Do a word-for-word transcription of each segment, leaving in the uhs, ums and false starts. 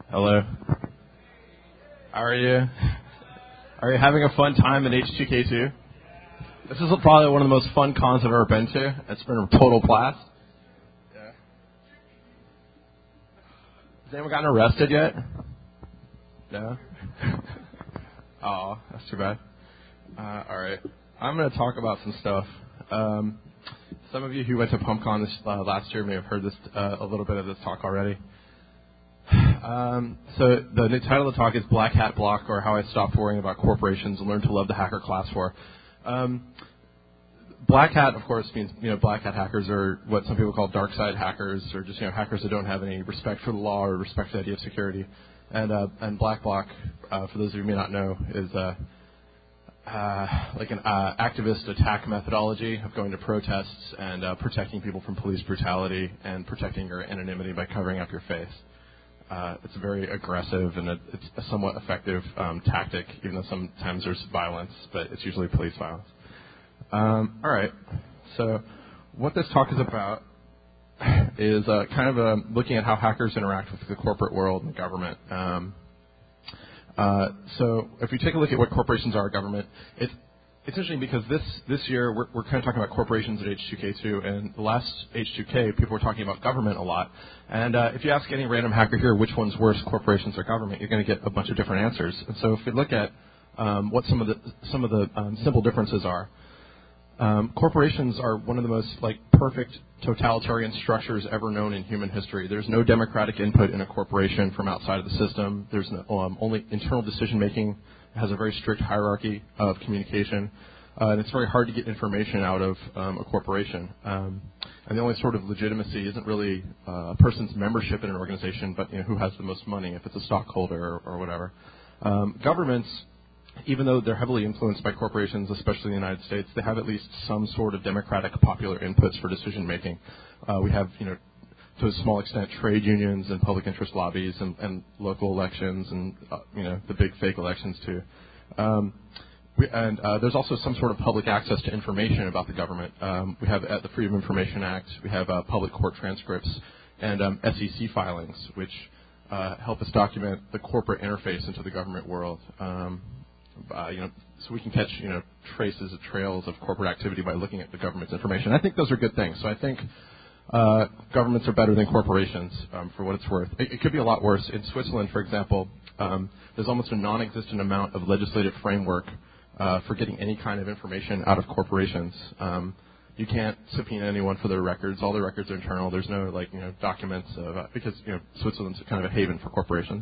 Hello. How are you? Are you having a fun time at H two K two? This is probably one of the most fun cons I've ever been to. It's been a total blast. Yeah. Has anyone gotten arrested yet? No? Oh, that's too bad. Uh, all right. I'm going to talk about some stuff. Um, some of you who went to PumpCon this, uh, last year may have heard this uh, a little bit of this talk already. Um, so the new title of the talk is Black Hat Block, or How I Stopped Worrying About Corporations and Learned to Love the Hacker Class War. Um, Black Hat, of course, means, you know, black hat hackers are what some people call dark side hackers, or just, you know, hackers that don't have any respect for the law or respect for the idea of security. And uh, and Black Bloc, uh, for those of you who may not know, is uh, uh, like an uh, activist attack methodology of going to protests and uh, protecting people from police brutality and protecting your anonymity by covering up your face. Uh, it's very aggressive and a, it's a somewhat effective um, tactic, even though sometimes there's violence, but it's usually police violence. Um, all right. So what this talk is about is uh, kind of uh, looking at how hackers interact with the corporate world and government. Um, uh, so if we take a look at what corporations are, government, it's It's interesting because this, this year we're, we're kind of talking about corporations at H two K two, and the last H two K people were talking about government a lot. And uh, if you ask any random hacker here which one's worse, corporations or government, you're going to get a bunch of different answers. And so if we look at um, what some of the some of the um, simple differences are, um, corporations are one of the most like perfect totalitarian structures ever known in human history. There's no democratic input in a corporation from outside of the system. There's no, um, only internal decision making. It has a very strict hierarchy of communication, uh, and it's very hard to get information out of um, a corporation. Um, and the only sort of legitimacy isn't really uh, a person's membership in an organization, but you know, who has the most money, if it's a stockholder or, or whatever. Um, governments, even though they're heavily influenced by corporations, especially in the United States, they have at least some sort of democratic popular inputs for decision making. Uh, we have, you know, to a small extent, trade unions and public interest lobbies and, and local elections and, uh, you know, the big fake elections, too. Um, we, and uh, there's also some sort of public access to information about the government. Um, we have uh, the Freedom of Information Act. We have uh, public court transcripts and um, S E C filings, which uh, help us document the corporate interface into the government world. Um, uh, you know, so we can catch, you know, traces of trails of corporate activity by looking at the government's information. I think those are good things. So I think Uh, governments are better than corporations, um, for what it's worth. It, it could be a lot worse. In Switzerland, for example, um, there's almost a non-existent amount of legislative framework uh, for getting any kind of information out of corporations. Um, you can't subpoena anyone for their records. All their records are internal. There's no, like, you know, documents of, uh, because, you know, Switzerland's kind of a haven for corporations.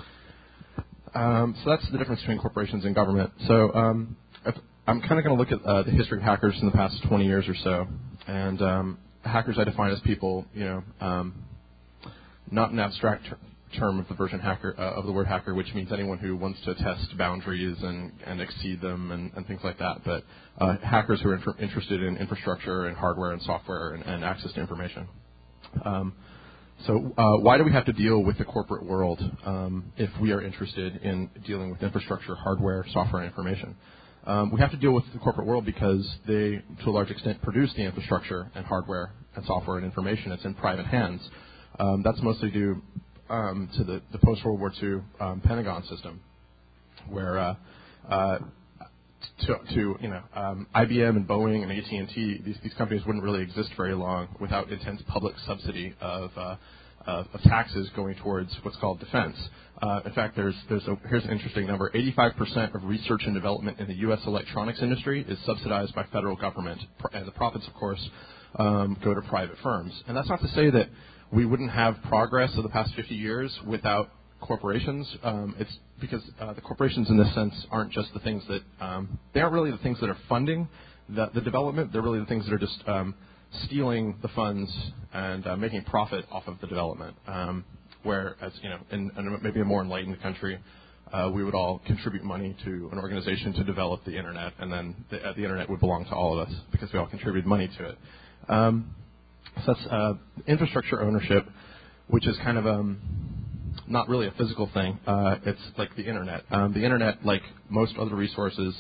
Um, so that's the difference between corporations and government. So um, if, I'm kind of going to look at uh, the history of hackers in the past twenty years or so, and um, hackers I define as people, you know, um, not an abstract ter- term of the version hacker uh, of the word hacker, which means anyone who wants to test boundaries and, and exceed them and, and things like that. But uh, hackers who are inter- interested in infrastructure and hardware and software and, and access to information. Um, so uh, why do we have to deal with the corporate world um, if we are interested in dealing with infrastructure, hardware, software, and information? Um, we have to deal with the corporate world because they, to a large extent, produce the infrastructure and hardware and software and information. It's in private hands. Um, that's mostly due um, to the, the post-World War Two um, Pentagon system, where uh, uh, to, to you know um, I B M and Boeing and A T and T, these, these companies wouldn't really exist very long without intense public subsidy of uh, of, of taxes going towards what's called defense. Uh, in fact, there's, there's a, here's an interesting number. eighty-five percent of research and development in the U S electronics industry is subsidized by federal government. And the profits, of course, um, go to private firms. And that's not to say that we wouldn't have progress of the past fifty years without corporations. Um, it's because uh, the corporations in this sense aren't just the things that, um, they aren't really the things that are funding the, the development. They're really the things that are just um, stealing the funds and uh, making profit off of the development. Um, Whereas, you know, in, in maybe a more enlightened country, uh, we would all contribute money to an organization to develop the internet, and then the, uh, the internet would belong to all of us because we all contribute money to it. Um, so that's uh, infrastructure ownership, which is kind of um, not really a physical thing. Uh, it's like the internet. Um, the internet, like most other resources,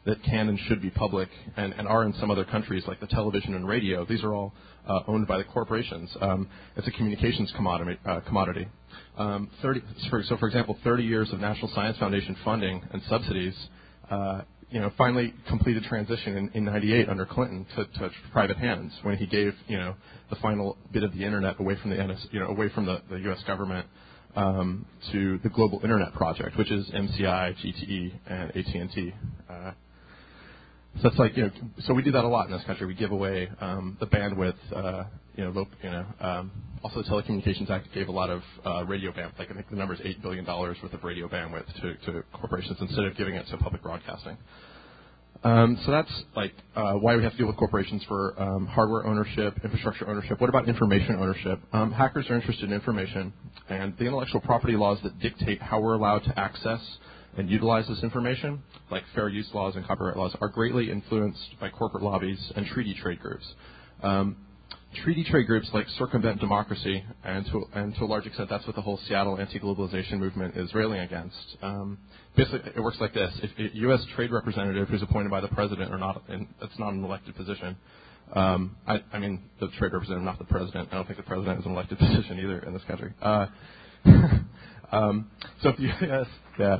that can and should be public and, and are in some other countries, like the television and radio. These are all uh, owned by the corporations. Um, it's a communications commodity. Uh, commodity. Um, thirty, for, so, for example, thirty years of National Science Foundation funding and subsidies, uh, you know, finally completed transition in, in ninety-eight under Clinton to, to private hands when he gave, you know, the final bit of the internet away from the N S, you know, away from the, the U S government um, to the Global Internet Project, which is M C I, G T E, and A T and T. Uh, So it's like, you know, so we do that a lot in this country. We give away um, the bandwidth, uh, you know, low, you know. Um, also, the Telecommunications Act gave a lot of uh, radio bandwidth. Like I think the number is eight billion dollars worth of radio bandwidth to, to corporations instead of giving it to public broadcasting. Um, so that's like uh, why we have to deal with corporations for um, hardware ownership, infrastructure ownership. What about information ownership? Um, hackers are interested in information, and the intellectual property laws that dictate how we're allowed to access and utilize this information, like fair use laws and copyright laws, are greatly influenced by corporate lobbies and treaty trade groups. Um, treaty trade groups like circumvent democracy, and to, and to a large extent that's what the whole Seattle anti-globalization movement is railing against. Um, basically, it works like this. If a U S trade representative who's appointed by the president or not, and it's not an elected position, um, I, I mean the trade representative, not the president. I don't think the president is an elected position either in this country. Uh, um, so if the U S, yeah.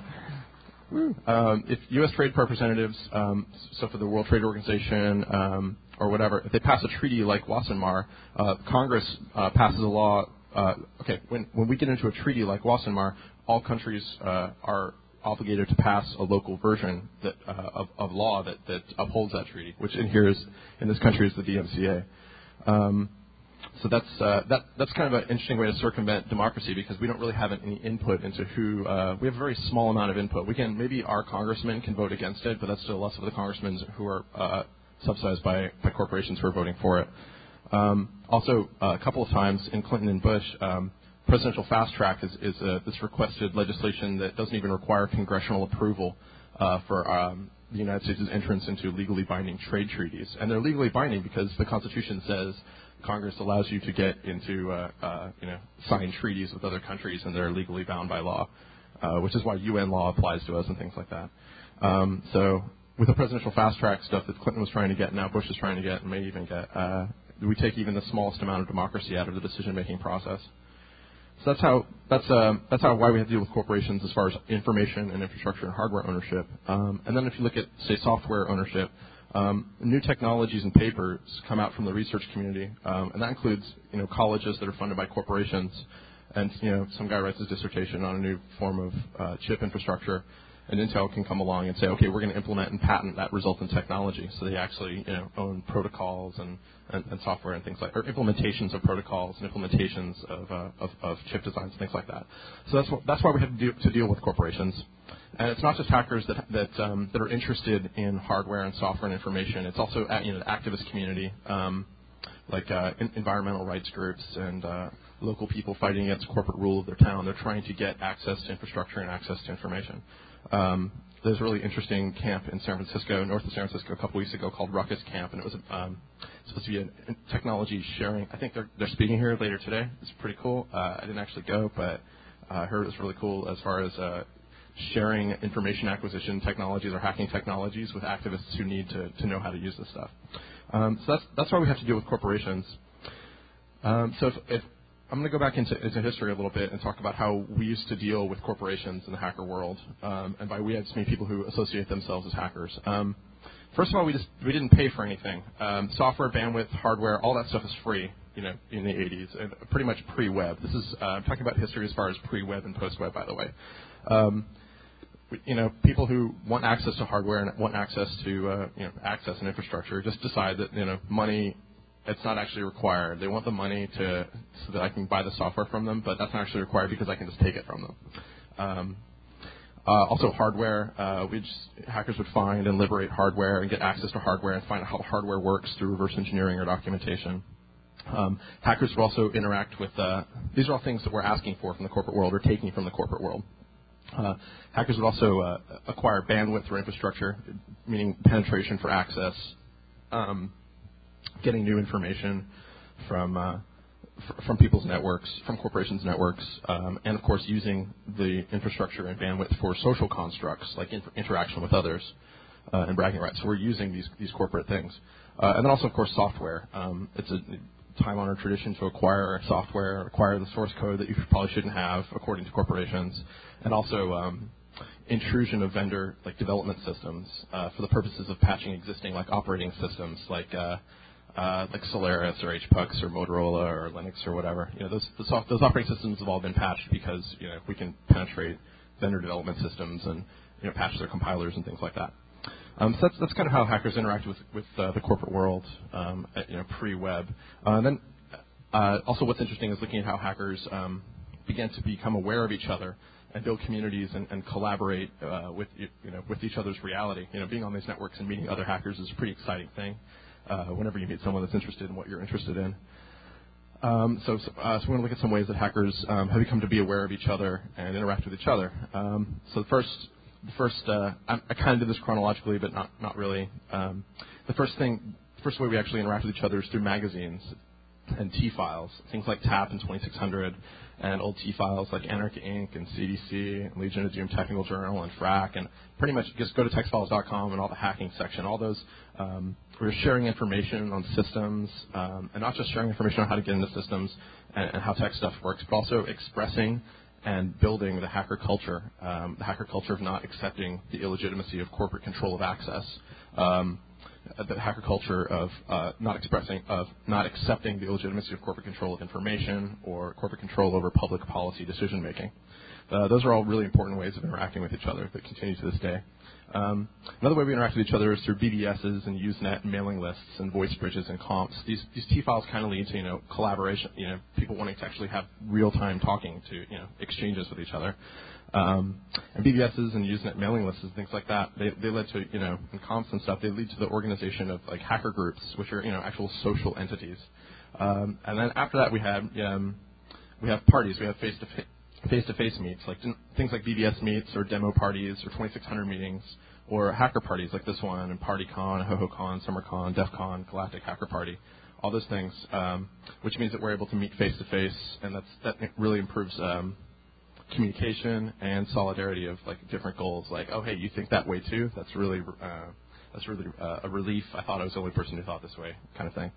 Um, if U S trade representatives, um, so for the World Trade Organization um, or whatever, if they pass a treaty like Wassenaar, uh, Congress uh, passes a law. Uh, okay, when when we get into a treaty like Wassenaar, all countries uh, are obligated to pass a local version that, uh, of, of law that, that upholds that treaty, which in here is in this country is the D M C A. Um, So that's uh, that. That's kind of an interesting way to circumvent democracy because we don't really have any input into who. Uh, we have a very small amount of input. We can maybe our congressmen can vote against it, but that's still less of the congressmen who are uh, subsidized by, by corporations who are voting for it. Um, also, uh, a couple of times in Clinton and Bush, um, presidential fast track is, is uh, this requested legislation that doesn't even require congressional approval uh, for um, the United States' entrance into legally binding trade treaties, and they're legally binding because the Constitution says Congress allows you to get into, uh, uh, you know, sign treaties with other countries, and they're legally bound by law, uh, which is why U N law applies to us and things like that. Um, so with the presidential fast track stuff that Clinton was trying to get, now Bush is trying to get, and may even get, uh, we take even the smallest amount of democracy out of the decision-making process. So that's how that's uh, that's how why we have to deal with corporations as far as information and infrastructure and hardware ownership. Um, and then if you look at, say, software ownership. Um, new technologies and papers come out from the research community, um, and that includes, you know, colleges that are funded by corporations. And, you know, some guy writes his dissertation on a new form of uh, chip infrastructure, and Intel can come along and say, okay, we're going to implement and patent that resultant technology. So they actually, you know, own protocols and, and, and software and things like, or implementations of protocols and implementations of, uh, of, of chip designs and things like that. So that's what, that's why we have to, do, to deal with corporations. And it's not just hackers that that um, that are interested in hardware and software and information. It's also, you know, the activist community, um, like uh, in, environmental rights groups and uh, local people fighting against corporate rule of their town. They're trying to get access to infrastructure and access to information. Um, there's a really interesting camp in San Francisco, north of San Francisco, a couple weeks ago called Ruckus Camp, and it was um, supposed to be a technology sharing. I think they're they're speaking here later today. It's pretty cool. Uh, I didn't actually go, but uh, I heard it was really cool as far as uh, sharing information acquisition technologies or hacking technologies with activists who need to, to know how to use this stuff. Um, so that's that's why we have to deal with corporations. Um, so if, if I'm going to go back into, into history a little bit and talk about how we used to deal with corporations in the hacker world. Um, and by we, I just mean people who associate themselves as hackers. Um, first of all, we just we didn't pay for anything. Um, software, bandwidth, hardware, all that stuff is free. You know, in the eighties, and pretty much pre-web. This is uh, I'm talking about history as far as pre-web and post-web, by the way. Um, you know, people who want access to hardware and want access to uh, you know access and infrastructure just decide that you know money. It's not actually required. They want the money to so that I can buy the software from them, but that's not actually required because I can just take it from them. Um, uh, also, hardware. Uh, we just, hackers would find and liberate hardware and get access to hardware and find out how hardware works through reverse engineering or documentation. Um, hackers would also interact with. Uh, these are all things that we're asking for from the corporate world or taking from the corporate world. Uh, hackers would also uh, acquire bandwidth or infrastructure, meaning penetration for access. Um, getting new information from uh, f- from people's networks, from corporations' networks, um, and of course using the infrastructure and bandwidth for social constructs like inter- interaction with others. uh, and bragging rights. So we're using these these corporate things. Uh, and then also, of course, software. Um, it's a time-honored tradition to acquire software, acquire the source code that you probably shouldn't have, according to corporations, and also um, intrusion of vendor like development systems uh, for the purposes of patching existing like operating systems, like uh, uh, like Solaris or H P U X or Motorola or Linux or whatever. You know, those the soft, those operating systems have all been patched because you know we can penetrate vendor development systems and you know patch their compilers and things like that. Um, so that's, that's kind of how hackers interact with, with uh, the corporate world, um, at, you know, pre-web. Uh, and then uh, also what's interesting is looking at how hackers um, began to become aware of each other and build communities and, and collaborate uh, with you know with each other's reality. You know, being on these networks and meeting other hackers is a pretty exciting thing. Uh, whenever you meet someone that's interested in what you're interested in. Um, so, so, uh, so we're going to look at some ways that hackers um, have become to be aware of each other and interact with each other. Um, so the first. The first, uh, I, I kind of did this chronologically, but not not really. Um, the first thing, the first way we actually interact with each other is through magazines and T-files, things like TAP and twenty-six hundred, and old T-files like Anarchy Incorporated and C D C, and Legion of Doom Technical Journal, and Frack, and pretty much just go to text files dot com and all the hacking section. All those, um, we're sharing information on systems, um, and not just sharing information on how to get into systems and, and how tech stuff works, but also expressing and building the hacker culture, um, the hacker culture of not accepting the illegitimacy of corporate control of access, um, the hacker culture of uh, not expressing, of not accepting the illegitimacy of corporate control of information or corporate control over public policy decision making. Uh, those are all really important ways of interacting with each other that continue to this day. Um, another way we interact with each other is through B B Ss and Usenet and mailing lists and voice bridges and comps. These these T-files kind of lead to you know collaboration, you know people wanting to actually have real-time talking to you know exchanges with each other. Um, and B B Ss and Usenet mailing lists and things like that, they they led to you know and comps and stuff. They lead to the organization of like hacker groups, which are you know actual social entities. Um, and then after that we had um, we have parties. We have face-to-face. face-to-face meets, like things like B B S meets or demo parties or twenty-six hundred meetings, or hacker parties like this one, and PartyCon, HoHoCon, SummerCon, DEF CON, Galactic Hacker Party, all those things, um, which means that we're able to meet face-to-face, and that's, that really improves um, communication and solidarity of like different goals. Like, oh, hey, you think that way too? That's really uh, that's really uh, a relief. I thought I was the only person who thought this way, kind of thing.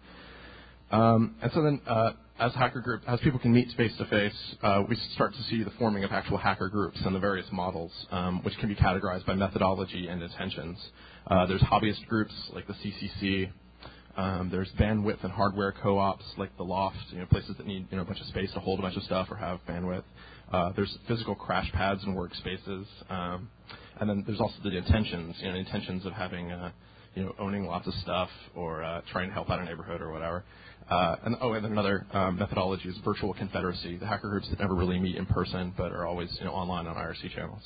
Um, and so then, uh, as hacker group, as people can meet face to face, uh, we start to see the forming of actual hacker groups and the various models, um, which can be categorized by methodology and intentions. Uh, there's hobbyist groups like the C C C. Um, there's bandwidth and hardware co-ops like the Loft, you know, places that need you know a bunch of space to hold a bunch of stuff or have bandwidth. Uh, there's physical crash pads and workspaces, um, and then there's also the intentions, you know, intentions of having, uh, you know, owning lots of stuff or uh, trying to help out a neighborhood or whatever. Uh, and oh, and then another um, methodology is virtual confederacy, the hacker groups that never really meet in person but are always you know online on I R C channels.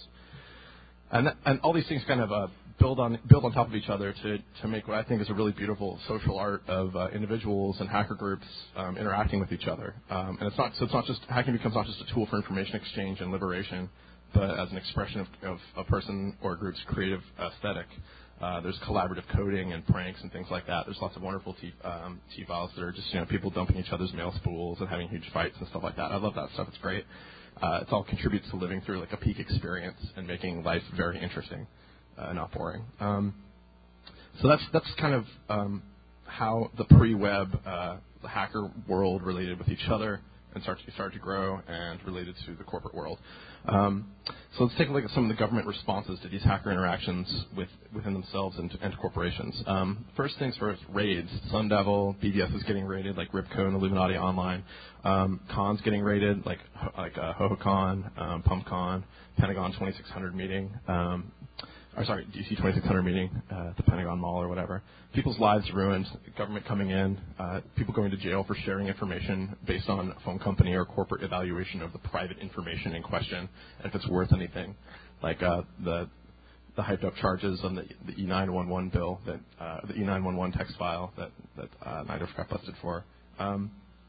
And that, and all these things kind of uh, build on build on top of each other to to make what I think is a really beautiful social art of uh, individuals and hacker groups um, interacting with each other. Um, and it's not so it's not just hacking becomes not just a tool for information exchange and liberation, but as an expression of, of a person or a group's creative aesthetic. Uh, there's collaborative coding and pranks and things like that. There's lots of wonderful T, um, T-files that are just, you know, people dumping each other's mail spools and having huge fights and stuff like that. I love that stuff. It's great. Uh, it all contributes to living through like a peak experience and making life very interesting, uh, not boring. Um, so that's that's kind of um, how the pre-web, uh, the hacker world related with each other and start to, start to grow and related to the corporate world. Um, so let's take a look at some of the government responses to these hacker interactions with, within themselves and to, and to corporations. Um, first things first, raids. Sun Devil, B B S is getting raided, like Ripco and Illuminati Online. Um, cons getting raided, like like uh, HoHoCon, um, PumpCon, Pentagon twenty-six hundred meeting. Um, or sorry, D C twenty-six hundred meeting uh, at the Pentagon Mall or whatever. People's lives ruined, government coming in, uh, people going to jail for sharing information based on a phone company or corporate evaluation of the private information in question, and if it's worth anything, like uh, the the hyped up charges on the, the E nine one one bill, that uh, the E nine one one text file that that uh, Nidoff got busted for. Um,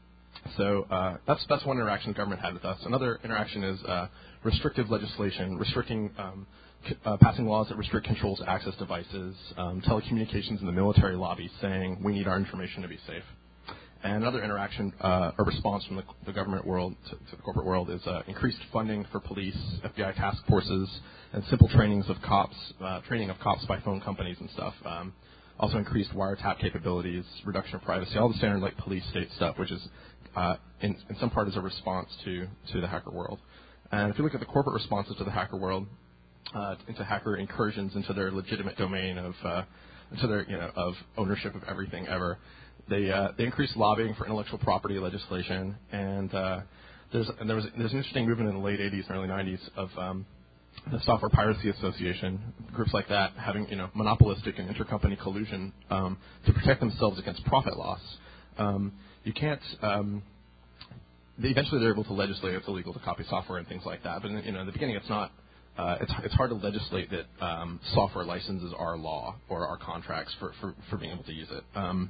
So uh, that's that's one interaction the government had with us. Another interaction is uh, restrictive legislation, restricting, um, c- uh, passing laws that restrict controls to access devices, um, telecommunications in the military lobby saying we need our information to be safe. And another interaction uh, or response from the, the government world to, to the corporate world is uh, increased funding for police, F B I task forces, and simple trainings of cops, uh, training of cops by phone companies and stuff. Um, also increased wiretap capabilities, reduction of privacy, all the standard like police state stuff, which is uh, in, in some part is a response to, to the hacker world. And if you look at the corporate responses to the hacker world, uh, into hacker incursions into their legitimate domain of uh, into their you know of ownership of everything ever. They uh, they increased lobbying for intellectual property legislation, and uh, there's and there was there's an interesting movement in the late eighties and early nineties of um, the Software Piracy Association, groups like that having you know monopolistic and intercompany collusion um, to protect themselves against profit loss. Um, you can't. Um, they eventually they're able to legislate it's illegal to copy software and things like that, but in, you know in the beginning it's not. Uh, it's, it's hard to legislate that um, software licenses are law or are contracts for, for, for being able to use it. Um,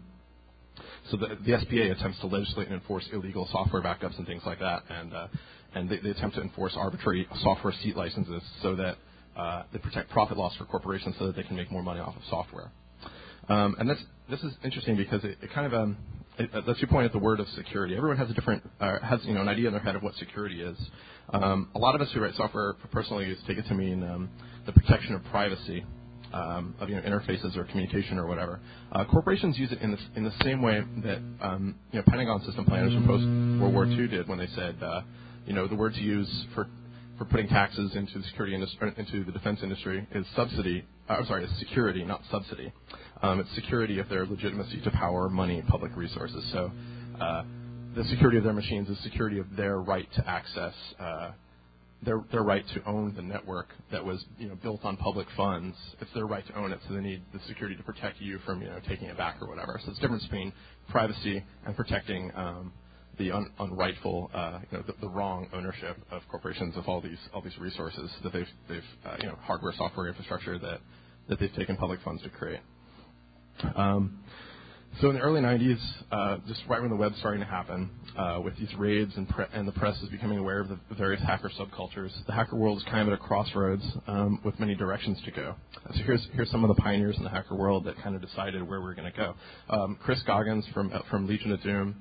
so the, the S P A attempts to legislate and enforce illegal software backups and things like that, and uh, and they, they attempt to enforce arbitrary software seat licenses so that uh, they protect profit loss for corporations so that they can make more money off of software. Um, and this this is interesting because it, it kind of um, it, uh, lets you point at the word of security. Everyone has a different uh, has you know an idea in their head of what security is. Um, a lot of us who write software for personal use take it to mean um, the protection of privacy um, of you know interfaces or communication or whatever. Uh, corporations use it in the in the same way that um, you know Pentagon system planners from post World War Two did when they said uh, you know the word to use for for putting taxes into the security industry, into the defense industry is subsidy. Uh, I'm sorry, it's security, not subsidy. Um, it's security of their legitimacy to power, money, public resources. So uh, the security of their machines is security of their right to access, uh, their their right to own the network that was you know built on public funds. It's their right to own it, so they need the security to protect you from you know taking it back or whatever. So it's the difference between privacy and protecting um, the un, unrightful, uh, you know, the, the wrong ownership of corporations of all these all these resources that they've they've uh, you know hardware, software, infrastructure that that they've taken public funds to create. Um, so in the early nineties, uh, just right when the web's starting to happen, uh, with these raids and, pre- and the press is becoming aware of the various hacker subcultures, the hacker world is kind of at a crossroads um, with many directions to go. So here's here's some of the pioneers in the hacker world that kind of decided where we're going to go. Um, Chris Goggins from uh, from Legion of Doom.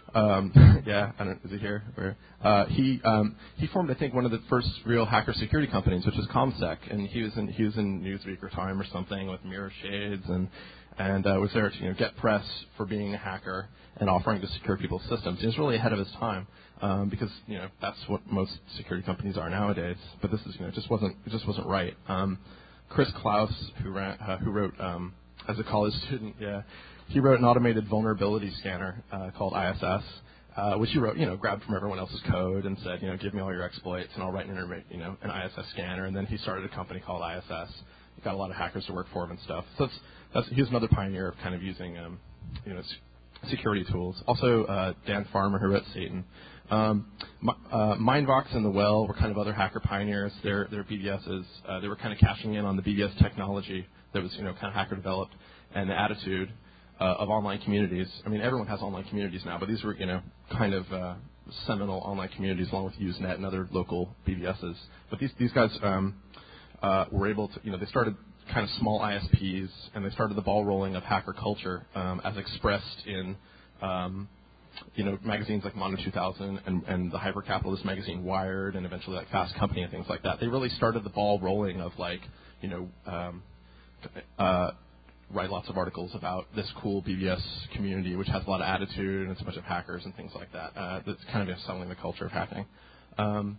Um, yeah, I don't. Is he here? Where? Uh, he um, he formed, I think, one of the first real hacker security companies, which is ComSec, and he was in he was in Newsweek or Time or something with mirror shades, and and uh, was there to you know get press for being a hacker and offering to secure people's systems. He was really ahead of his time um, because you know that's what most security companies are nowadays. But this is you know it just wasn't it just wasn't right. Um, Chris Klaus, who ran, uh, who wrote um, as a college student, yeah. He wrote an automated vulnerability scanner uh, called I S S, uh, which he wrote, you know, grabbed from everyone else's code and said, you know, give me all your exploits and I'll write an, interme- you know, an I S S scanner. And then he started a company called I S S. He got a lot of hackers to work for him and stuff. So that's, that's he was another pioneer of kind of using, um, you know, s- security tools. Also, uh, Dan Farmer, who wrote Satan. Um, uh, Mindvox and The Well were kind of other hacker pioneers. Their their B B Ss, uh, they were kind of cashing in on the B B S technology that was, you know, kind of hacker developed and the attitude. Uh, of online communities. I mean, everyone has online communities now, but these were, you know, kind of uh, seminal online communities along with Usenet and other local B B Ss. But these these guys um, uh, were able to, you know, they started kind of small I S Ps, and they started the ball rolling of hacker culture um, as expressed in, um, you know, magazines like Mono two thousand and, and the hyper-capitalist magazine Wired, and eventually like Fast Company and things like that. They really started the ball rolling of like, you know, um, uh, write lots of articles about this cool B B S community, which has a lot of attitude and it's a bunch of hackers and things like that. Uh, that's kind of selling the culture of hacking. Um,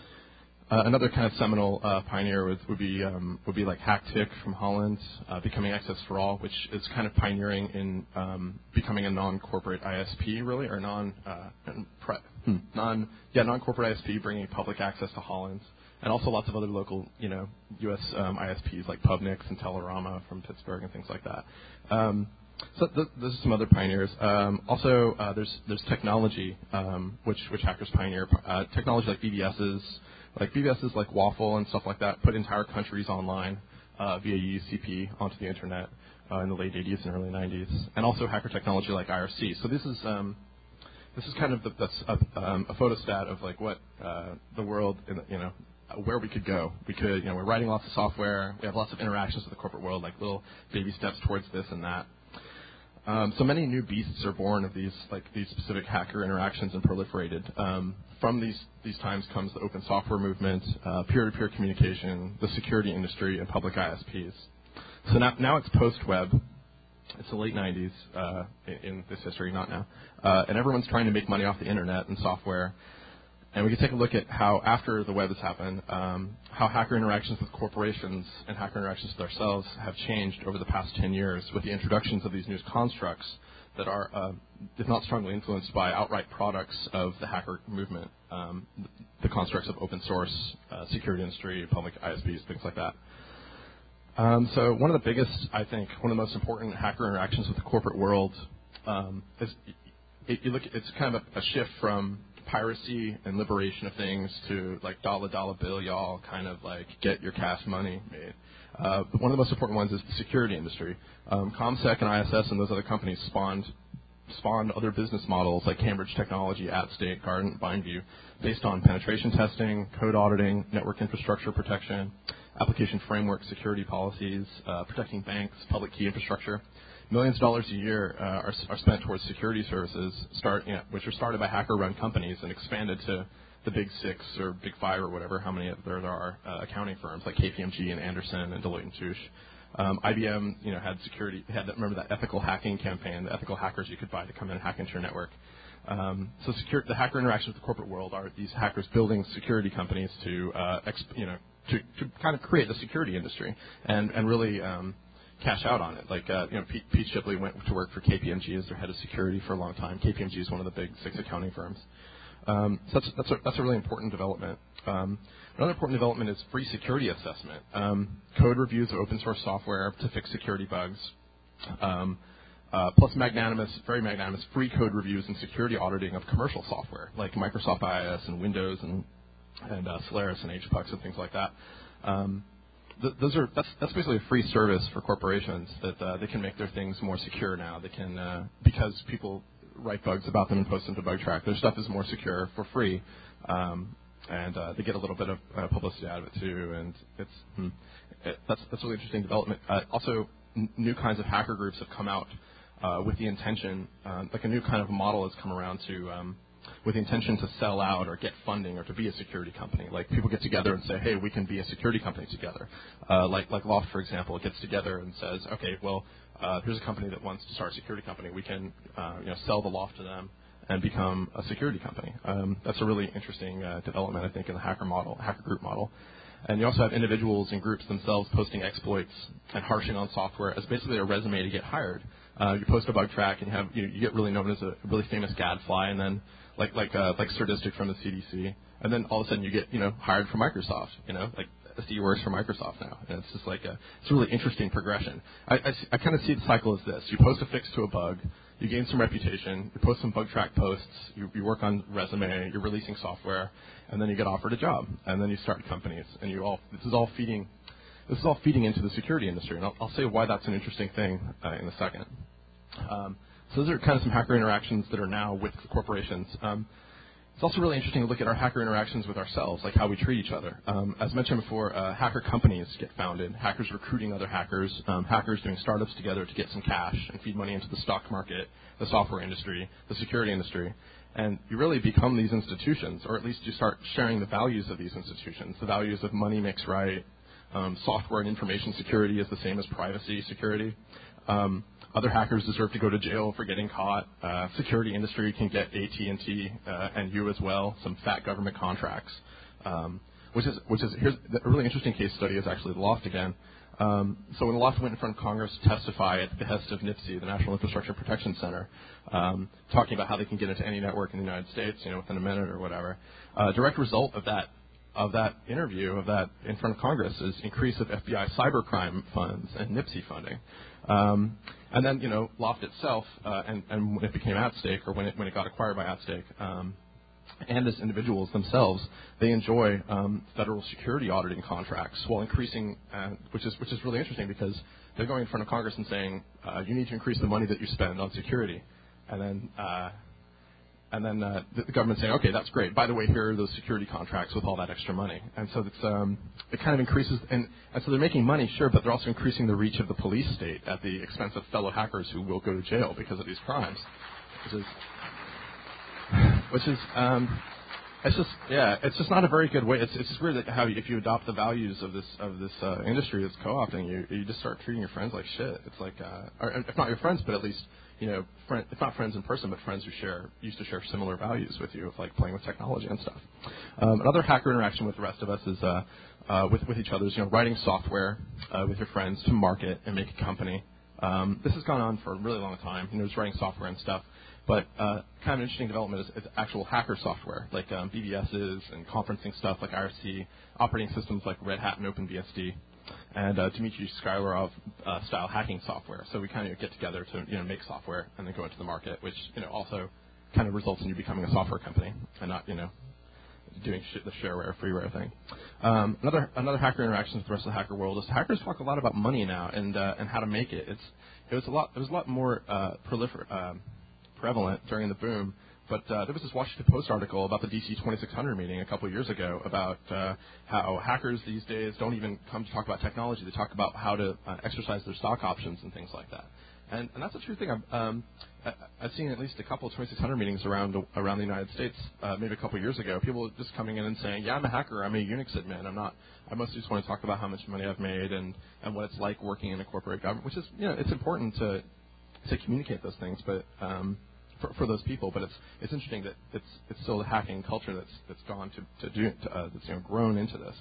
uh, another kind of seminal uh, pioneer would, would be um, would be like Hacktick from Holland, uh, becoming Access for All, which is kind of pioneering in um, becoming a non-corporate I S P, really, or non uh, pre- non yeah non-corporate I S P, bringing public access to Holland. And also lots of other local, you know, U S um, I S Ps like Pubnix and Telerama from Pittsburgh and things like that. Um, so th- those are some other pioneers. Um, also, uh, there's there's technology, um, which which hackers pioneer. Uh, technology like B B Ss, like B B Ss like Waffle and stuff like that, put entire countries online uh, via U C P onto the internet uh, in the late eighties and early nineties. And also hacker technology like I R C. So this is um, this is kind of the, that's a, um, a photostat of like what uh, the world, in the, you know. where we could go. We could, you know, we're writing lots of software. We have lots of interactions with the corporate world, like little baby steps towards this and that. Um, so many new beasts are born of these, like these specific hacker interactions and proliferated. Um, from these these times comes the open software movement, uh, peer-to-peer communication, the security industry, and public I S Ps. So now, now it's post-web. It's the late nineties uh, in, in this history, not now. Uh, and everyone's trying to make money off the internet and software. And we can take a look at how, after the web has happened, um, how hacker interactions with corporations and hacker interactions with ourselves have changed over the past ten years with the introductions of these new constructs that are, uh, if not strongly influenced by outright products of the hacker movement, um, the constructs of open source, uh, security industry, public I S Ps, things like that. Um, so one of the biggest, I think, one of the most important hacker interactions with the corporate world um, is it, you look. It's kind of a, a shift from piracy and liberation of things to like dollar dollar bill, y'all, kind of like get your cash money made. Uh, but one of the most important ones is the security industry. Um, ComSec and I S S and those other companies spawned spawned other business models like Cambridge Technology, AtState, Guardant, BindView, based on penetration testing, code auditing, network infrastructure protection, application framework security policies, uh, protecting banks, public key infrastructure. Millions of dollars a year uh, are, are spent towards security services, start, you know, which are started by hacker-run companies and expanded to the big six or big five or whatever, how many there, there are uh, accounting firms like K P M G and Anderson and Deloitte and Touche. Um, I B M, you know, had security, had that, remember that ethical hacking campaign, the ethical hackers you could buy to come in and hack into your network. Um, so secure, the hacker interactions with the corporate world are these hackers building security companies to, uh, exp, you know, to, to kind of create the security industry and, and really um, cash out on it. Like, uh, you know, Pete, Pete Shipley went to work for K P M G as their head of security for a long time. K P M G is one of the big six accounting firms. Um, so that's, that's, a, that's a really important development. Um, another important development is free security assessment. Um, code reviews of open source software to fix security bugs. Um, uh, plus magnanimous, very magnanimous free code reviews and security auditing of commercial software like Microsoft I I S and Windows and, and uh, Solaris and H P U X and things like that. Um, th- those are that's, that's basically a free service for corporations that uh, they can make their things more secure now. They can uh, because people write bugs about them and post them to BugTrack. Their stuff is more secure for free, um, and uh, they get a little bit of uh, publicity out of it too. And it's hmm, it, that's that's a really interesting development. Uh, also, n- new kinds of hacker groups have come out uh, with the intention, uh, like a new kind of model has come around to. Um, with the intention to sell out or get funding or to be a security company. Like people get together and say, hey, we can be a security company together. Uh, like like Loft, for example, gets together and says, okay, well, uh, here's a company that wants to start a security company. We can uh, you know, sell the Loft to them and become a security company. Um, that's a really interesting uh, development, I think, in the hacker model, hacker group model. And you also have individuals and groups themselves posting exploits and harshing on software as basically a resume to get hired. Uh, you post a bug track and you have you, you get really known as a really famous gadfly, and then like like uh, like Serdistic from the C D C, and then all of a sudden you get you know hired from Microsoft. You know, like S D works for Microsoft now, and it's just like a it's a really interesting progression. I I, I kind of see the cycle as this: you post a fix to a bug, you gain some reputation, you post some bug track posts, you, you work on resume, you're releasing software, and then you get offered a job, and then you start companies, and you all this is all feeding this is all feeding into the security industry, and I'll, I'll say why that's an interesting thing uh, in a second. Um, so those are kind of some hacker interactions that are now with corporations. Um, it's also really interesting to look at our hacker interactions with ourselves, like how we treat each other. Um, as mentioned before, uh, hacker companies get founded, hackers recruiting other hackers, um, hackers doing startups together to get some cash and feed money into the stock market, the software industry, the security industry. And you really become these institutions, or at least you start sharing the values of these institutions, the values of money makes right, um, software and information security is the same as privacy security. Um, Other hackers deserve to go to jail for getting caught. Uh, security industry can get A T and T uh, and you as well, some fat government contracts, um, which is which is here's a really interesting case study is actually the Loft again. Um, so when the Loft went in front of Congress to testify at the behest of NIPSI, the National Infrastructure Protection Center, um, talking about how they can get into any network in the United States, you know, within a minute or whatever, a uh, direct result of that of that interview of that in front of Congress is increase of F B I cybercrime funds and NIPSI funding. Um, and then, you know, Loft itself, uh, and, and when it became AtStake, or when it when it got acquired by AtStake, um, and as individuals themselves, they enjoy um, federal security auditing contracts while increasing, uh, which is which is really interesting because they're going in front of Congress and saying uh, you need to increase the money that you spend on security, and then uh, and then uh, the, the government saying, okay, that's great. By the way, here are those security contracts with all that extra money. And so it's, um, it kind of increases, and, and so they're making money, sure, but they're also increasing the reach of the police state at the expense of fellow hackers who will go to jail because of these crimes, which is, which is, um, it's just, yeah, it's just not a very good way. It's, it's just weird that how if you adopt the values of this of this uh, industry that's co-opting you, you just start treating your friends like shit. It's like, uh, or if not your friends, but at least, you know, friend, if not friends in person, but friends who share used to share similar values with you, of like playing with technology and stuff. Um, another hacker interaction with the rest of us is uh, uh, with with each other is, you know, writing software uh, with your friends to market and make a company. Um, this has gone on for a really long time. You know, just writing software and stuff. But uh, kind of an interesting development is, is actual hacker software, like um, B B Ss and conferencing stuff like I R C, operating systems like Red Hat and OpenBSD, and uh, Dmitry Skylorov uh, style hacking software. So we kind of get together to, you know, make software and then go into the market, which, you know, also kind of results in you becoming a software company and not, you know, doing shit, the shareware, freeware thing. Um, another another hacker interaction with the rest of the hacker world is hackers talk a lot about money now and uh, and how to make it. It's it was a lot it was a lot more uh, prolifer. Um, prevalent during the boom, but uh, there was this Washington Post article about the D C twenty-six hundred meeting a couple of years ago about uh, how hackers these days don't even come to talk about technology. They talk about how to uh, exercise their stock options and things like that. And, and that's a true thing. I've, um, I, I've seen at least a couple of twenty-six hundred meetings around around the United States, uh, maybe a couple of years ago. People just coming in and saying, "Yeah, I'm a hacker. I'm a Unix admin. I'm not. I mostly just want to talk about how much money I've made and, and what it's like working in a corporate government." Which is, you know, it's important to to communicate those things, but um, For, for those people, but it's it's interesting that it's it's still the hacking culture that's that's gone to to do to, uh, that's, you know, grown into this.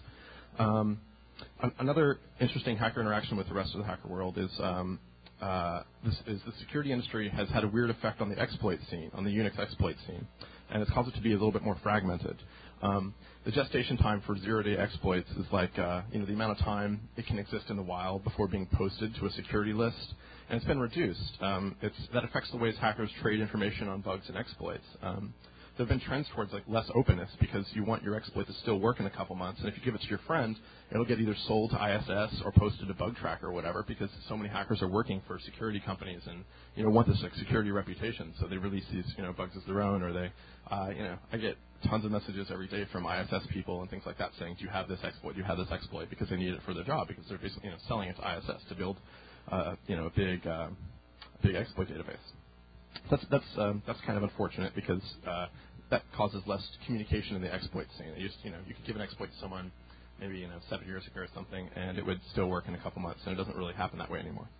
Um, an, another interesting hacker interaction with the rest of the hacker world is um, uh, this is the security industry has had a weird effect on the exploit scene, on the Unix exploit scene, and it's caused it to be a little bit more fragmented. Um, the gestation time for zero-day exploits is like uh, you know the amount of time it can exist in the wild before being posted to a security list. And it's been reduced. Um, it's, that affects the ways hackers trade information on bugs and exploits. Um, there have been trends towards like less openness because you want your exploit to still work in a couple months. And if you give it to your friend, it'll get either sold to I S S or posted to Bug Tracker or whatever, because so many hackers are working for security companies and, you know, want this like security reputation. So they release these, you know, bugs as their own, or they, uh, you know, I get tons of messages every day from I S S people and things like that saying, do you have this exploit? Do you have this exploit? Because they need it for their job, because they're basically, you know, selling it to I S S to build Uh, you know, a big, uh, big exploit database. That's that's um, that's kind of unfortunate because uh, that causes less communication in the exploit scene. It used, you know, you could give an exploit to someone maybe, you know, seven years ago or something, and it would still work in a couple months, and it doesn't really happen that way anymore.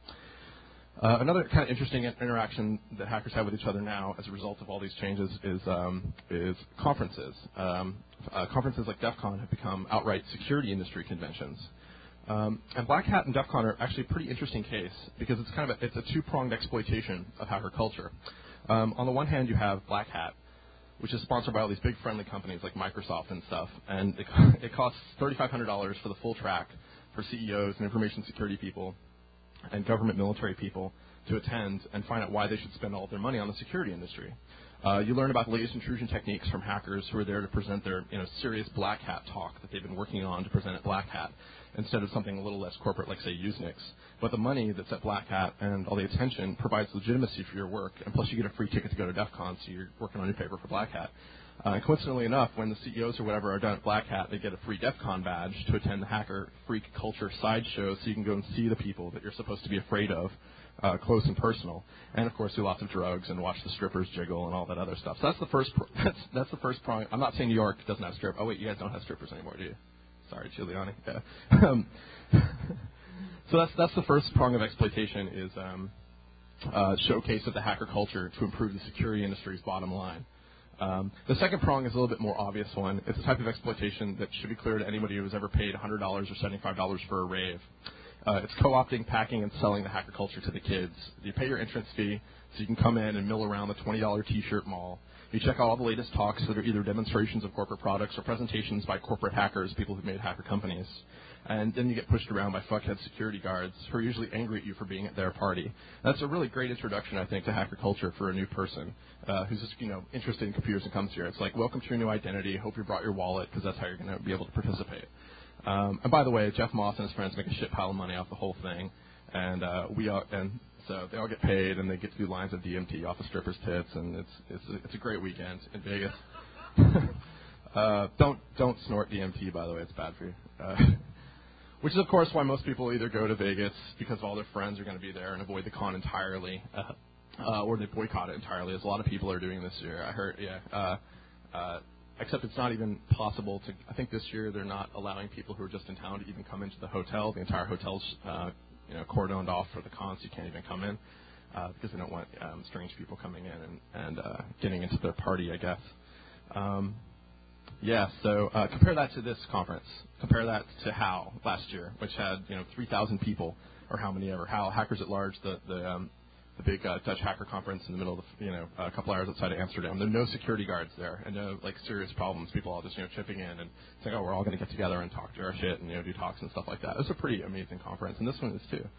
Uh, another kind of interesting interaction that hackers have with each other now, as a result of all these changes, is um, is conferences. Um, uh, conferences like DEF CON have become outright security industry conventions. Um, and Black Hat and DEF CON are actually a pretty interesting case because it's kind of a, it's a two-pronged exploitation of hacker culture. Um, on the one hand, you have Black Hat, which is sponsored by all these big friendly companies like Microsoft and stuff, and it, it costs thirty-five hundred dollars for the full track for C E Os and information security people and government military people to attend and find out why they should spend all of their money on the security industry. Uh, you learn about the latest intrusion techniques from hackers who are there to present their, you know, serious Black Hat talk that they've been working on to present at Black Hat, instead of something a little less corporate like, say, Usenix. But the money that's at Black Hat and all the attention provides legitimacy for your work, and plus you get a free ticket to go to DEF CON, so you're working on your paper for Black Hat. Uh, and coincidentally enough, when the C E Os or whatever are done at Black Hat, they get a free DEF CON badge to attend the hacker freak culture sideshow, so you can go and see the people that you're supposed to be afraid of, uh, close and personal, and of course do lots of drugs and watch the strippers jiggle and all that other stuff. So that's the first. Pr- that's that's the first prong. I'm not saying New York doesn't have strip. Oh wait, you guys don't have strippers anymore, do you? Sorry, Giuliani. Yeah. Um, so that's that's the first prong of exploitation is um, uh, showcase of the hacker culture to improve the security industry's bottom line. Um, the second prong is a little bit more obvious one. It's a type of exploitation that should be clear to anybody who has ever paid one hundred dollars or seventy-five dollars for a rave. Uh, it's co-opting, packing, and selling the hacker culture to the kids. You pay your entrance fee so you can come in and mill around the twenty dollars T-shirt mall. You check out all the latest talks that are either demonstrations of corporate products or presentations by corporate hackers, people who've made hacker companies. And then you get pushed around by fuckhead security guards who are usually angry at you for being at their party. That's a really great introduction, I think, to hacker culture for a new person uh, who's just, you know, interested in computers and comes here. It's like, welcome to your new identity. Hope you brought your wallet because that's how you're going to be able to participate. Um, and by the way, Jeff Moss and his friends make a shit pile of money off the whole thing. and uh, we all, and so they all get paid, and they get to do lines of D M T off the strippers' tits, and it's it's it's a great weekend in Vegas. uh, don't don't snort D M T, by the way; it's bad for you. Uh, which is, of course, why most people either go to Vegas because all their friends are going to be there and avoid the con entirely, uh, uh, or they boycott it entirely, as a lot of people are doing this year. I heard, yeah. Uh, uh, except it's not even possible to. I think this year they're not allowing people who are just in town to even come into the hotel. The entire hotel's uh, you know cordoned off for the con, so you can't even come in uh, because they don't want um, strange people coming in and, and uh, getting into their party, I guess. Um, Yeah, so uh, compare that to this conference. Compare that to HOW last year, which had you know three thousand people, or how many ever. HOW, Hackers at Large, the the, um, the big uh, Dutch hacker conference in the middle of the, you know a couple hours outside of Amsterdam. There are no security guards there, and no like serious problems. People all just you know chipping in and saying, oh, we're all going to get together and talk to our shit and you know do talks and stuff like that. It was a pretty amazing conference, and this one is too.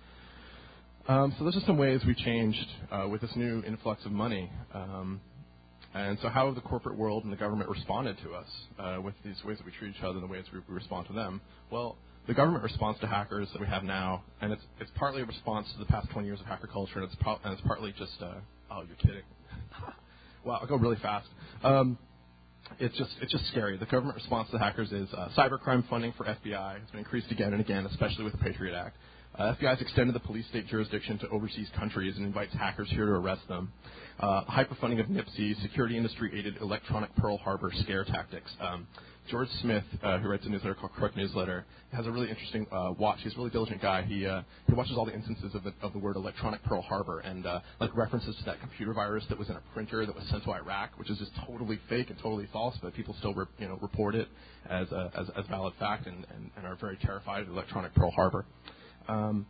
Um, so those are some ways we changed uh, with this new influx of money. Um, And so how have the corporate world and the government responded to us uh, with these ways that we treat each other and the ways we, we respond to them? Well, the government responds to hackers that we have now, and it's it's partly a response to the past twenty years of hacker culture, and it's, pro- and it's partly just, uh, oh, you're kidding. Wow, I'll go really fast. Um, it's just it's just scary. The government response to the hackers is uh, cybercrime funding for F B I has been increased again and again, especially with the Patriot Act. Uh, F B I has extended the police state jurisdiction to overseas countries and invites hackers here to arrest them. Uh, hyperfunding of NIPSI, security industry-aided electronic Pearl Harbor scare tactics. Um, George Smith, uh, who writes a newsletter called Crook Newsletter, has a really interesting uh, watch. He's a really diligent guy. He uh, he watches all the instances of the, of the word electronic Pearl Harbor and uh, like references to that computer virus that was in a printer that was sent to Iraq, which is just totally fake and totally false, but people still re- you know report it as a, as, as valid fact and, and, and are very terrified of electronic Pearl Harbor. Um,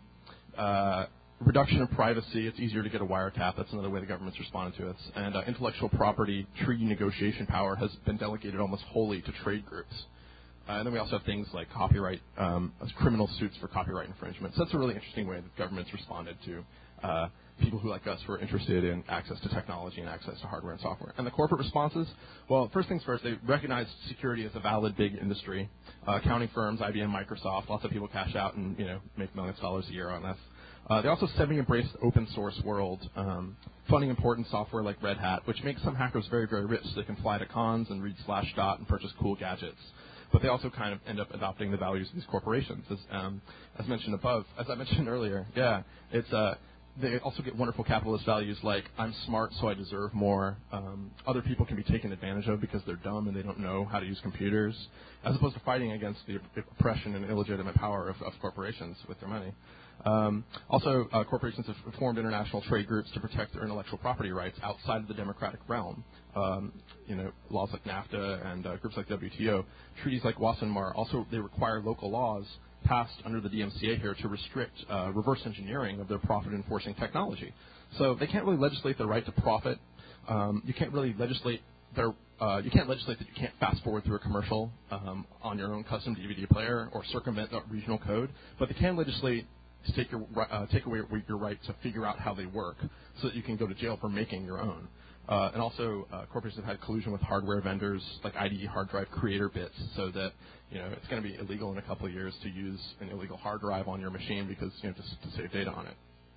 uh, Reduction of privacy. It's easier to get a wiretap. That's another way the government's responded to us. And uh, intellectual property treaty negotiation power has been delegated almost wholly to trade groups. Uh, and then we also have things like copyright, um, criminal suits for copyright infringement. So that's a really interesting way that government's responded to uh, people who, like us, who are interested in access to technology and access to hardware and software. And the corporate responses, well, first things first, they recognize security as a valid big industry. Uh, accounting firms, I B M, Microsoft, lots of people cash out and you know make millions of dollars a year on this. Uh, they also semi-embrace the open source world, um, funding important software like Red Hat, which makes some hackers very, very rich so they can fly to cons and read Slashdot and purchase cool gadgets. But they also kind of end up adopting the values of these corporations. As, um, as mentioned above, as I mentioned earlier, yeah, it's uh, they also get wonderful capitalist values like I'm smart so I deserve more. Um, other people can be taken advantage of because they're dumb and they don't know how to use computers, as opposed to fighting against the oppression and illegitimate power of, of corporations with their money. Um, also, uh, corporations have formed international trade groups to protect their intellectual property rights outside of the democratic realm. Um, you know, laws like NAFTA and uh, groups like W T O, treaties like Wassenaar, also they require local laws passed under the D M C A here to restrict uh, reverse engineering of their profit-enforcing technology. So they can't really legislate the right to profit. Um, you can't really legislate their uh, you can't legislate that you can't fast forward through a commercial um, on your own custom D V D player or circumvent the regional code, but they can legislate to take your uh, take away your right to figure out how they work, so that you can go to jail for making your own. Uh, and also, uh, corporations have had collusion with hardware vendors like I D E hard drive creator bits, so that you know it's going to be illegal in a couple of years to use an illegal hard drive on your machine because you know just to save data on it.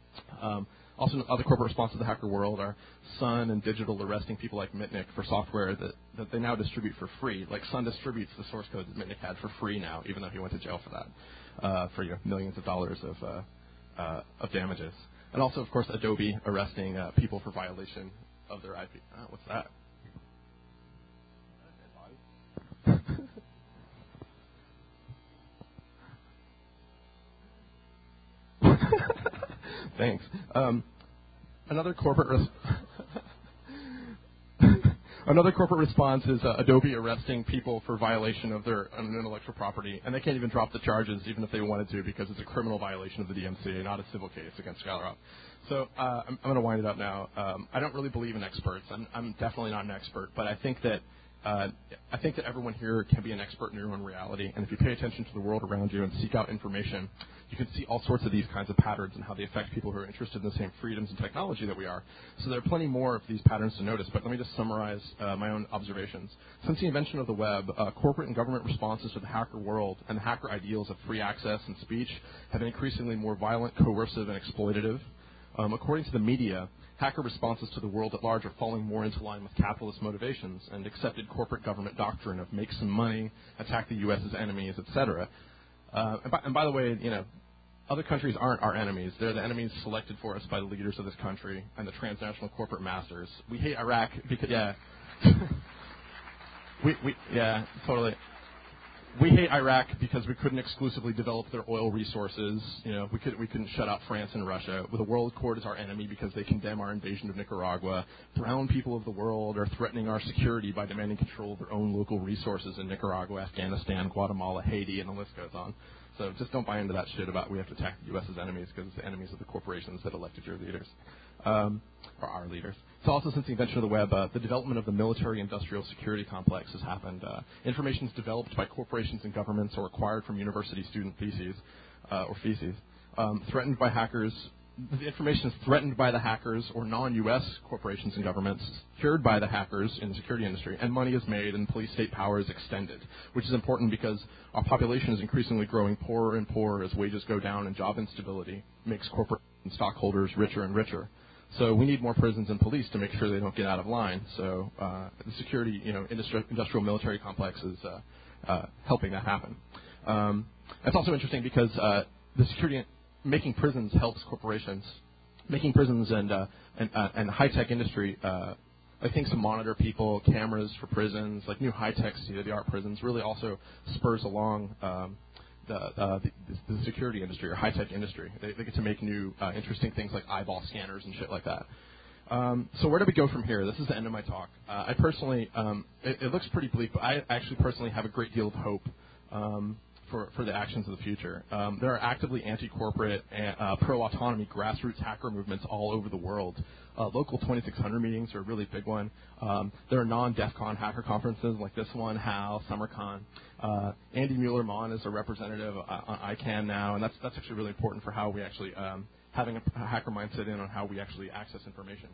Um, also, other corporate responses to the hacker world are Sun and Digital arresting people like Mitnick for software that, that they now distribute for free. Like Sun distributes the source code that Mitnick had for free now, even though he went to jail for that. Uh, for you know, millions of dollars of uh, uh, of damages, and also, of course, Adobe arresting uh, people for violation of their I P. Oh, what's that? Thanks. Um, another corporate. Res- Another corporate response is uh, Adobe arresting people for violation of their intellectual property, and they can't even drop the charges even if they wanted to because it's a criminal violation of the D M C A, not a civil case against SkylerOp. So uh, I'm, I'm going to wind it up now. Um, I don't really believe in experts. I'm, I'm definitely not an expert, but I think that Uh, I think that everyone here can be an expert in your own reality, and if you pay attention to the world around you and seek out information, you can see all sorts of these kinds of patterns and how they affect people who are interested in the same freedoms and technology that we are. So there are plenty more of these patterns to notice, but let me just summarize uh, my own observations. Since the invention of the web, uh, corporate and government responses to the hacker world and the hacker ideals of free access and speech have been increasingly more violent, coercive, and exploitative. Um, according to the media, hacker responses to the world at large are falling more into line with capitalist motivations and accepted corporate government doctrine of make some money, attack the U S's enemies, et cetera. Uh, and, by, and by the way, you know, other countries aren't our enemies. They're the enemies selected for us by the leaders of this country and the transnational corporate masters. We hate Iraq because, yeah. we, we, yeah, totally. We hate Iraq because we couldn't exclusively develop their oil resources. You know, we could we couldn't shut out France and Russia. The World Court is our enemy because they condemn our invasion of Nicaragua. Brown people of the world are threatening our security by demanding control of their own local resources in Nicaragua, Afghanistan, Guatemala, Haiti, and the list goes on. So just don't buy into that shit about we have to attack the U S's enemies because it's the enemies of the corporations that elected your leaders, um, or our leaders. So also since the invention of the web, uh, the development of the military-industrial security complex has happened. Uh, information is developed by corporations and governments or acquired from university student feces, uh, or feces, um, threatened by hackers. The information is threatened by the hackers or non-U S corporations and governments, secured by the hackers in the security industry, and money is made and police-state power is extended, which is important because our population is increasingly growing poorer and poorer as wages go down and job instability makes corporate and stockholders richer and richer. So we need more prisons and police to make sure they don't get out of line. So uh, the security, you know, industri- industrial military complex is uh, uh, helping that happen. Um, it's also interesting because uh, the security making prisons helps corporations. Making prisons and uh, and, uh, and high-tech industry, uh, like things to monitor people, cameras for prisons, like new high-tech state-of-the-art prisons, really also spurs along um, the, uh, the the security industry or high-tech industry. They, they get to make new, uh, interesting things like eyeball scanners and shit like that. Um, so where do we go from here? This is the end of my talk. Uh, I personally, um, it, it looks pretty bleak, but I actually personally have a great deal of hope. Um, For, for the actions of the future. Um, there are actively anti-corporate, uh, pro-autonomy grassroots hacker movements all over the world. Uh, local twenty-six hundred meetings are a really big one. Um, there are non-DEF CON hacker conferences like this one, HAL, SummerCon. Uh, Andy Mueller-Mon is a representative uh, on I CANN now, and that's that's actually really important for how we actually, um, having a, a hacker mindset in on how we actually access information.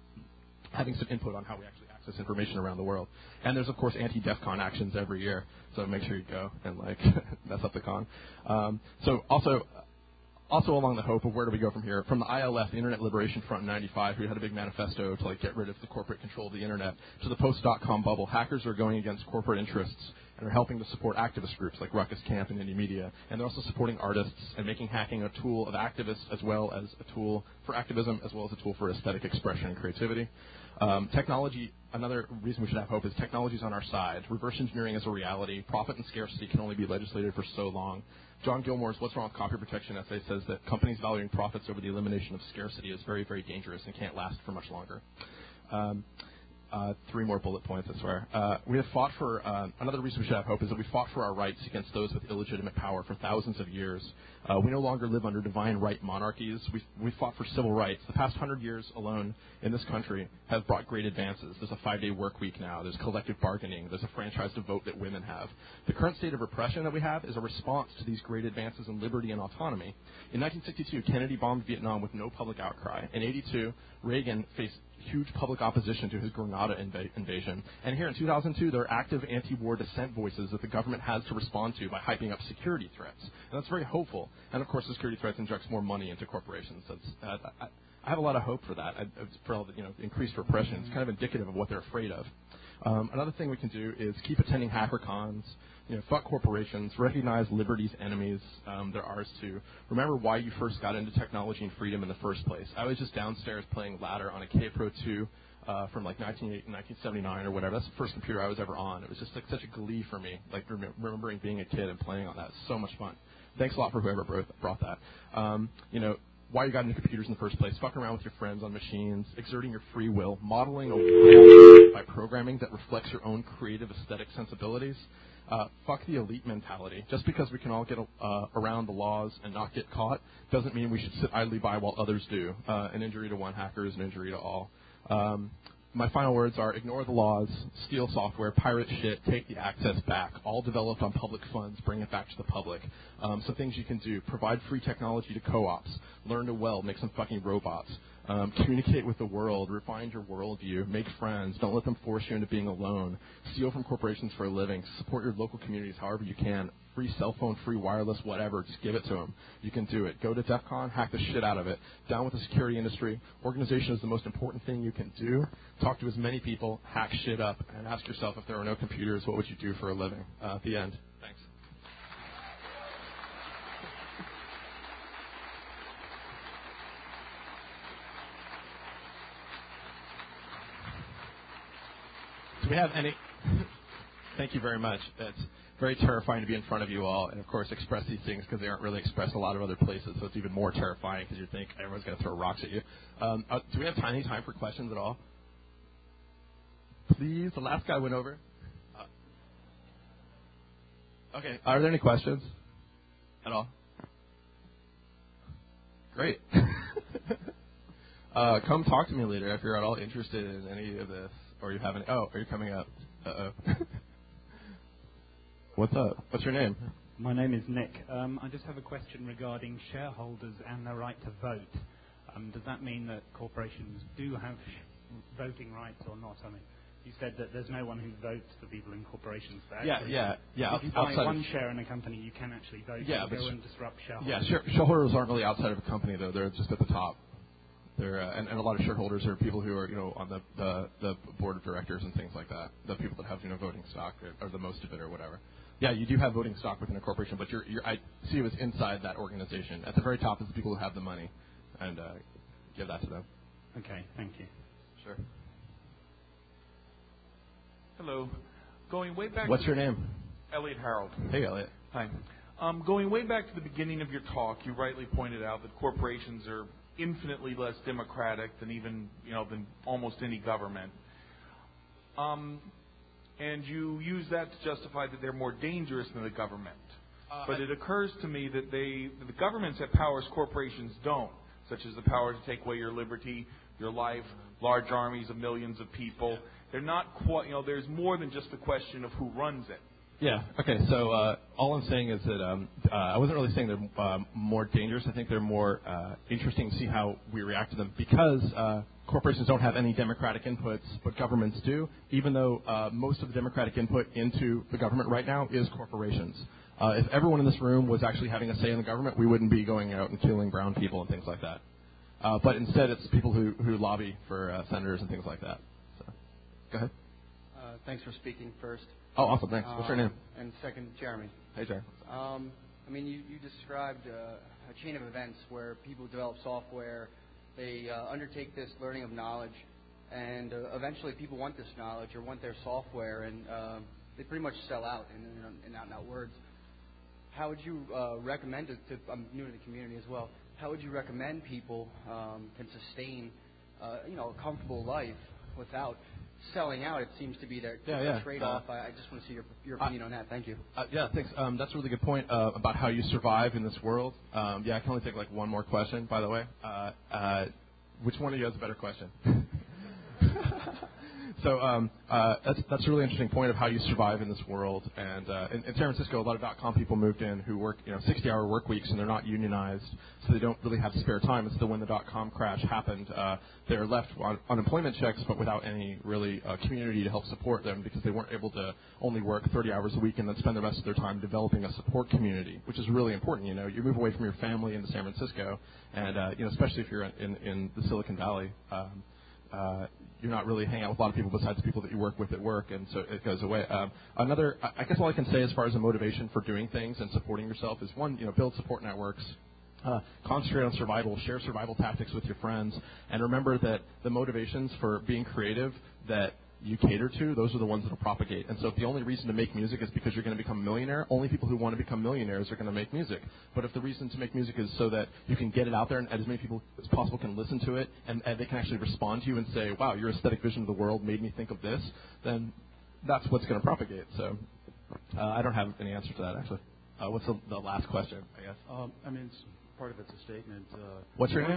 Having some input on how we actually access information around the world. And there's, of course, anti-DEF CON actions every year, so make sure you go and, like, mess up the con. Um, so also, also along the hope of where do we go from here, from the I L F, the Internet Liberation Front in ninety-five, who had a big manifesto to, like, get rid of the corporate control of the Internet, to the post-dot-com bubble, hackers are going against corporate interests and are helping to support activist groups like Ruckus Camp and Indie Media. And they're also supporting artists and making hacking a tool of activists as well as a tool for activism as well as a tool for aesthetic expression and creativity. Um, technology, another reason we should have hope is technology is on our side. Reverse engineering is a reality. Profit and scarcity can only be legislated for so long. John Gilmore's What's Wrong with Copy Protection essay says that companies valuing profits over the elimination of scarcity is very, very dangerous and can't last for much longer. Um, Uh, three more bullet points, I swear. Uh, we have fought for, uh, another reason we should have hope is that we fought for our rights against those with illegitimate power for thousands of years. Uh, we no longer live under divine right monarchies. We we fought for civil rights. The past hundred years alone in this country have brought great advances. There's a five-day work week now. There's collective bargaining. There's a franchise to vote that women have. The current state of repression that we have is a response to these great advances in liberty and autonomy. In nineteen sixty-two, Kennedy bombed Vietnam with no public outcry. In eighty-two, Reagan faced huge public opposition to his Grenada inv- invasion. And here in two thousand two, there are active anti-war dissent voices that the government has to respond to by hyping up security threats. And that's very hopeful. And, of course, the security threats injects more money into corporations. That's, uh, I, I have a lot of hope for that, I, for all the, you know, increased repression. It's kind of indicative of what they're afraid of. Um, another thing we can do is keep attending HackerCons. You know, fuck corporations, recognize liberty's enemies, um, they're ours too. Remember why you first got into technology and freedom in the first place. I was just downstairs playing ladder on a K Pro two uh, from like nineteen seventy-nine or whatever. That's the first computer I was ever on. It was just like such a glee for me, like rem- remembering being a kid and playing on that. It was so much fun. Thanks a lot for whoever brought that. Um, you know, why you got into computers in the first place, fucking around with your friends on machines, exerting your free will, modeling a world by programming that reflects your own creative aesthetic sensibilities. Uh, fuck the elite mentality. Just because we can all get uh, around the laws and not get caught doesn't mean we should sit idly by while others do. Uh, an injury to one hacker is an injury to all. Um, my final words are ignore the laws, steal software, pirate shit, take the access back, all developed on public funds, bring it back to the public. Um, some things you can do, provide free technology to co-ops, learn to weld, make some fucking robots, um, communicate with the world, refine your worldview, make friends, don't let them force you into being alone, steal from corporations for a living, support your local communities however you can, free cell phone, free wireless, whatever, just give it to them. You can do it. Go to DEF CON, hack the shit out of it. Down with the security industry. Organization is the most important thing you can do. Talk to as many people, hack shit up, and ask yourself if there were no computers, what would you do for a living? Uh, at the end. Thanks. Do we have any? Thank you very much. It's very terrifying to be in front of you all and, of course, express these things because they aren't really expressed a lot of other places, so it's even more terrifying because you think everyone's going to throw rocks at you. Um, uh, do we have any time for questions at all? Please. The last guy went over. Uh, okay. Are there any questions at all? Great. uh, come talk to me later if you're at all interested in any of this or you have any. Oh, are you coming up? Uh-oh. What's up? What's your name? My name is Nick. Um, I just have a question regarding shareholders and their right to vote. Um, does that mean that corporations do have sh- voting rights or not? I mean, you said that there's no one who votes for people in corporations. But yeah, yeah, yeah. If you buy outside one of, share in a company, you can actually vote yeah, and but go sh- and disrupt shareholders. Yeah, share- shareholders aren't really outside of a company, though. They're just at the top. They're, uh, and, and a lot of shareholders are people who are, you know, on the, the, the board of directors and things like that. The people that have, you know, voting stock or, or the most of it or whatever. Yeah, you do have voting stock within a corporation, but you're, you're, I see you as inside that organization. At the very top is the people who have the money, and uh, give that to them. Okay, thank you. Sure. Hello. Going way back. What's to your name? Elliot Harold. Hey, Elliot. Hi. Um, going way back to the beginning of your talk, you rightly pointed out that corporations are infinitely less democratic than even, you know, than almost any government. Um, and you use that to justify that they're more dangerous than the government. Uh, but I, it occurs to me that they, that the governments have powers corporations don't, such as the power to take away your liberty, your life, large armies of millions of people. They're not quite, you know, there's more than just the question of who runs it. Yeah. Okay. So uh, all I'm saying is that um, uh, I wasn't really saying they're um, more dangerous. I think they're more uh, interesting to see how we react to them because uh, corporations don't have any democratic inputs, but governments do. Even though uh, most of the democratic input into the government right now is corporations. Uh, if everyone in this room was actually having a say in the government, we wouldn't be going out and killing brown people and things like that. Uh, but instead, it's people who, who lobby for uh, senators and things like that. So, go ahead. Uh, thanks for speaking first. Oh, awesome. Thanks. What's your name? Um, and second, Jeremy. Hey, Jeremy. Um, I mean, you, you described uh, a chain of events where people develop software, they uh, undertake this learning of knowledge, and uh, eventually people want this knowledge or want their software, and uh, they pretty much sell out in, in out-and-out words. How would you uh, recommend it to, I'm new to the community as well, how would you recommend people um, can sustain, uh, you know, a comfortable life without selling out? It seems to be their, yeah, their yeah. trade-off. Uh, I, I just want to see your, your opinion uh, on that. Thank you. Uh, yeah, thanks. Um, that's a really good point uh, about how you survive in this world. Um, yeah, I can only take like one more question, by the way. Uh, uh, which one of you has a better question? So um, uh, that's that's a really interesting point of how you survive in this world. And uh, in, in San Francisco, a lot of dot-com people moved in who work, you know, sixty-hour work weeks, and they're not unionized, so they don't really have spare time. And so when the dot-com crash happened, uh, they're left on unemployment checks, but without any really uh, community to help support them because they weren't able to only work thirty hours a week and then spend the rest of their time developing a support community, which is really important. You know, you move away from your family into San Francisco, and uh, you know, especially if you're in in the Silicon Valley. Um, Uh, you're not really hanging out with a lot of people besides the people that you work with at work, and so it goes away. Um, another, I guess all I can say as far as a motivation for doing things and supporting yourself is, one, you know, build support networks, uh, concentrate on survival, share survival tactics with your friends, and remember that the motivations for being creative that you cater to, those are the ones that will propagate. And so if the only reason to make music is because you're going to become a millionaire, only people who want to become millionaires are going to make music. But if the reason to make music is so that you can get it out there and as many people as possible can listen to it and, and they can actually respond to you and say, wow, your aesthetic vision of the world made me think of this, then that's what's going to propagate. So uh, I don't have any answer to that, actually. Uh, what's the, the last question, I guess? Um, I mean, it's, part of it's a statement. Uh, What's your name?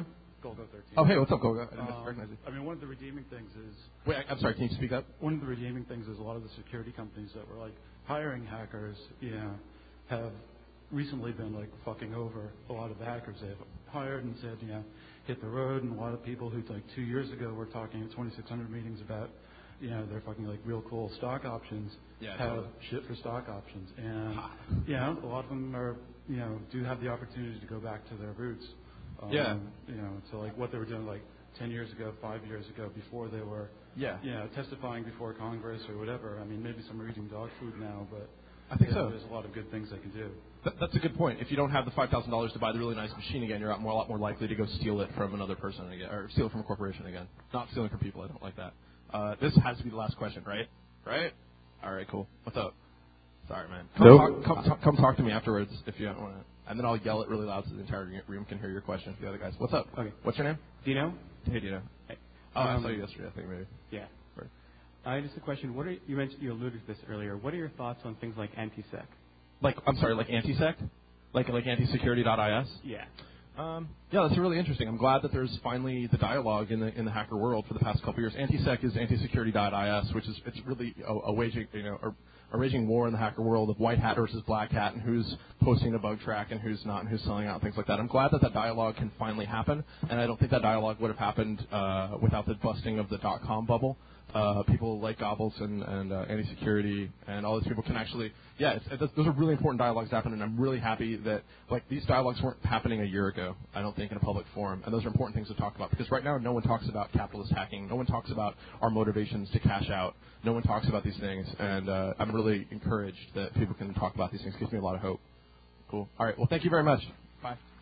Golgo thirteen. Oh, hey, what's up, Golgo? I didn't Um, recognize you. I mean, one of the redeeming things is Wait, I- I'm sorry. Can you speak up? one of the redeeming things is a lot of the security companies that were like hiring hackers, you know, have recently been like fucking over a lot of the hackers they've hired and said, you know, hit the road. And a lot of people who like two years ago were talking at twenty-six hundred meetings about, you know, they're fucking like real cool stock options, Yeah, have totally. shit for stock options. And, you know, a lot of them are, you know, do have the opportunity to go back to their roots. Um, Yeah. You know, to like what they were doing like ten years ago, five years ago, before they were, Yeah. you know, testifying before Congress or whatever. I mean, maybe some are eating dog food now, but I think you know, so. there's a lot of good things they can do. That, that's a good point. If you don't have the five thousand dollars to buy the really nice machine again, you're a more, a lot more likely to go steal it from another person again, or steal it from a corporation again. Not stealing from people. I don't like that. Uh, this has to be the last question, right? Right? All right, cool. What's up? Sorry, man. Come, Nope. talk, come, talk, come talk to me afterwards if you don't want to. And then I'll yell it really loud so the entire room can hear your question. The other guys. What's up? Okay. What's your name? Dino? Hey, Dino. Hey. Oh, I Um, saw you yesterday, I think, maybe. Yeah. Right. Uh, just a question. What are you mentioned? You alluded to this earlier. What are your thoughts on things like anti-sec? Like, I'm sorry, like anti-sec? Like, like anti-security dot I S? Yeah. Um, yeah, that's really interesting. I'm glad that there's finally the dialogue in the in the hacker world for the past couple of years. Anti-sec is anti-security dot I S, which is it's really a, a waging you know a, a raging war in the hacker world of white hat versus black hat and who's posting a bug track and who's not and who's selling out and things like that. I'm glad that that dialogue can finally happen, and I don't think that dialogue would have happened uh, without the busting of the dot-com bubble. Uh, people like Gobbles and, and uh, anti-security and all these people can actually, yeah, it's, it's, those are really important dialogues happening, and I'm really happy that, like, these dialogues weren't happening a year ago, I don't think, in a public forum, and those are important things to talk about, because right now no one talks about capitalist hacking, no one talks about our motivations to cash out, no one talks about these things, and uh, I'm really encouraged that people can talk about these things. It gives me a lot of hope. Cool. All right, well, thank you very much. Bye.